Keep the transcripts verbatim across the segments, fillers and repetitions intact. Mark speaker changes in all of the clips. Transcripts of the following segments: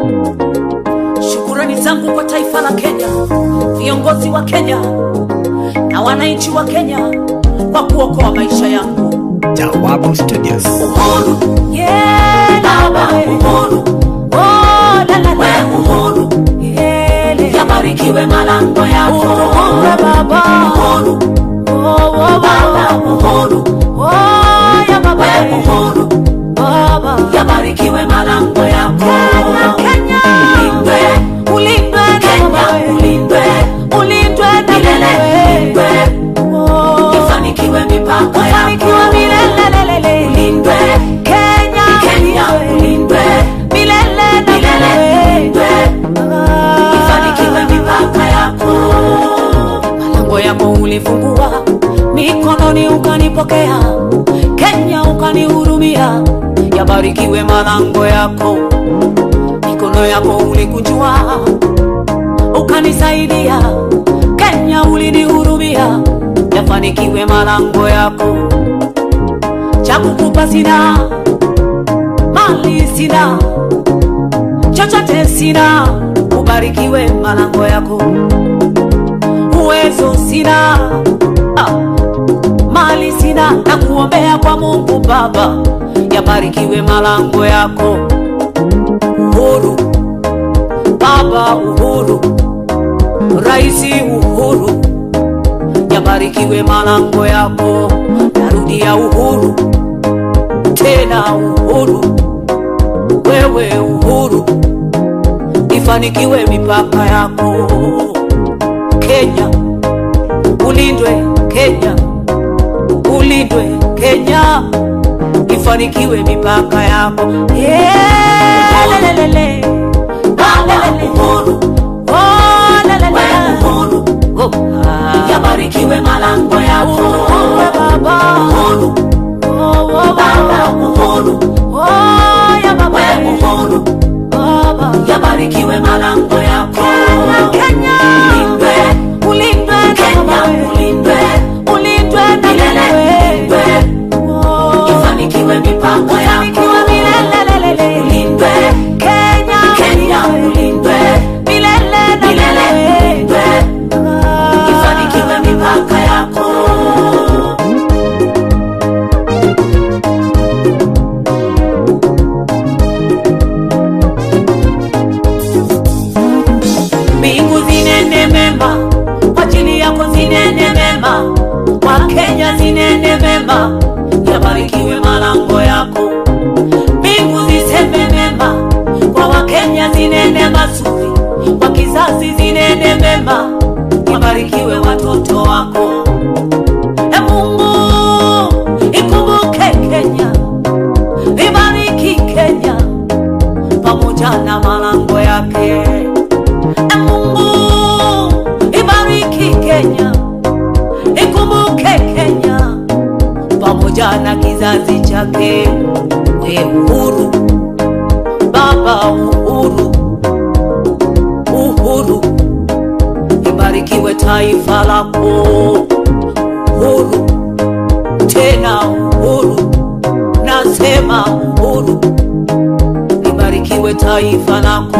Speaker 1: Shukrani zangu kwa taifa la Kenya, viongozi wa Kenya na wananchi wa Kenya kwa kuokoa maisha yangu.
Speaker 2: Jawabu Studios.
Speaker 1: Uhuru, yeah, baba uhuru. Oh, la la la uhuru. Yeah, yabarikiwe malango yako. Uhuru baba. Uhuru. Oh, oh baba uhuru. Oh, ya baba uhuru. Baba yabarikiwe malango yako. Kenya, ulindwe, ulindwe Kenya, ulindwe, ulindwe milele, ulindwe. Oh, ifanikiwe mipaka yako. Milele, ulindwe Kenya, Kenya, ulindwe milele, milele, ulindwe. Ifanikiwe mipaka yako. Malango yako ulifungua, mikononi ukanipokea. Kenya ukanihurumia, yabarikiwe malango yako. Mikono yako ulikunjua, ukanisaidia. Kenya ulinihurumia, yafanikiwe malango yako. Cha kukupa sina, mali sina, chochote sina, ubarikiwe malango yako. Uwezo sina, ah, mali sina, na kuombea kwa Mungu Baba, yabarikiwe malango yako. Uhuru Baba, uhuru Raisi, uhuru yabarikiwe malango yako. Narudia uhuru tena, uhuru wewe, uhuru ifanikiwe mipaka yako. Kenya ulindwe, Kenya ulindwe, Kenya ifanikiwe mipaka yako. Yeah, lelelele baba uhuru. Oh, lelele uhuru. Oh, ah, yabarikiwe malango yako. Oh, baba uhuru. Oh, oh baba uhuru. Oh, ya baba uhuru. Baba yabarikiwe malango yako. Kenya, ulindwe, ulindwe Kenya, ulindwe, ulindwe milele, ulindwe. Oh, ifanikiwe mipaka yako. Milele, ulindwe Kenya, Kenya, ulindwe milele, milele, ulindwe. Ifanikiwe mipaka yako. Mbingu zinene mema kwa ajili yako, zinene mema kwa Kenya, zinene mema, yabarikiwe malango yako. Mbingu ziseme mema kwa Wakenya, zinene mazuri kwa kizazi, zinene mema, yabarikiwe watoto wako. E Mungu ikumbuke Kenya, ibariki Kenya pamoja na malango yake. E Mungu ibariki Kenya, ikumbuke Kenya pamoja na kizazi chake. We uhuru Baba, uhuru, uhuru ibarikiwe taifa lako. Uhuru tena, uhuru nasema, uhuru ibarikiwe taifa lako.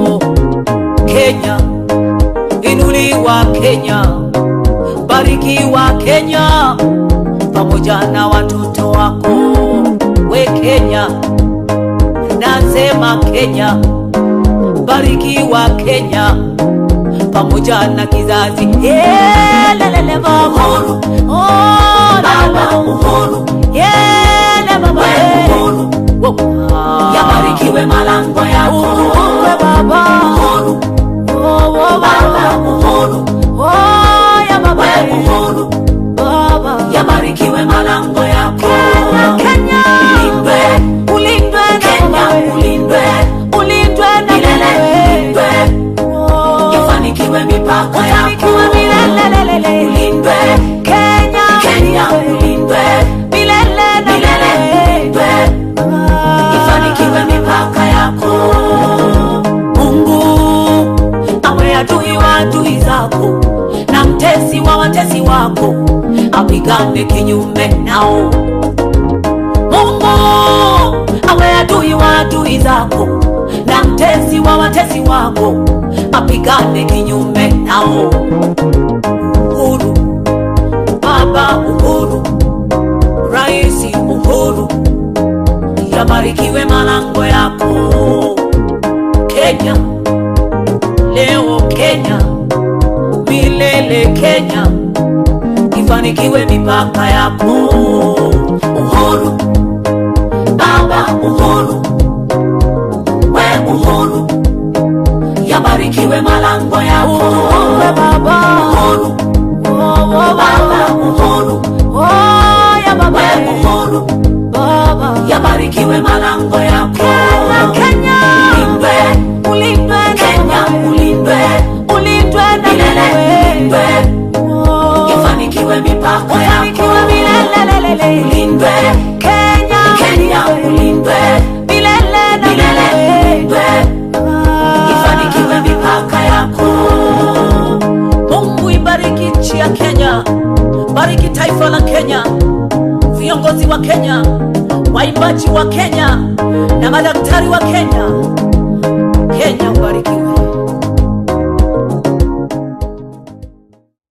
Speaker 1: Kenya inuliwa, Kenya barikiwa, Kenya pamoja na watoto wako. We Kenya nasema, Kenya barikiwa, Kenya pamoja na kizazi. Yeah, lelele baba uhuru. Oh, baba uhuru. Yeah, le baba uhuru. Oh, yabarikiwe malango yako. Uhuru baba uhuru. Oh, oh baba uhuru. Oh, ya baba uhuru. Baba yabarikiwe malango yako. Kenya ulindwe, ulindwe Kenya, ulindwe, ulindwe milele, ulindwe. Oh, ifanikiwe mipaka yako. Milele, ulindwe Kenya, Kenya ulindwe milele, milele, ulindwe. Ifanikiwe mipaka yako. Mungu awe adui wa adui zako, na mtesi wa watesi wako, apigane kinyume nao. Mungu awe adui wa adui zako, na mtetezi wa watesi wako apigane kinyume nao. Uhuru, Baba Uhuru, Raisi Uhuru, yabarikiwe malango yako. Kenya, leo Kenya, milele Kenya, ifanikiwe mipaka yako. Uhuru, Baba Uhuru, we Uhuru, yabarikiwe malango yako. Uhuru, Baba Uhuru, oh, Baba Uhuru, oh, ya Baba Uhuru, Baba, yabarikiwe malango yako. Kenya, ulindwe, ulindwe Kenya, ulindwe, ulindwe na milele, ulindwe, ifanikiwe mipaka yako. Milele, ulindwe Kenya, Kenya, ulindwe milele na milele, ulindwe, ifanikiwe mipaka yako. Mungu ibariki nchi ya Kenya, bariki taifa la Kenya, viongozi wa Kenya, waimbaji wa Kenya na madaktari wa Kenya.